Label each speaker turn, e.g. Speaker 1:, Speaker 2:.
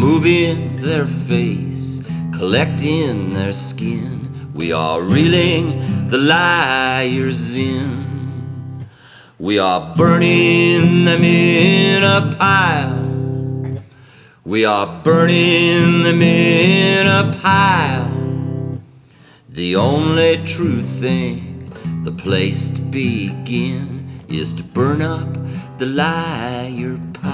Speaker 1: removing their face, collecting their skin. We are reeling the liars in. We are burning them in a pile. We are burning them in a pile. The only true thing, the place to begin, is to burn up the liar pile.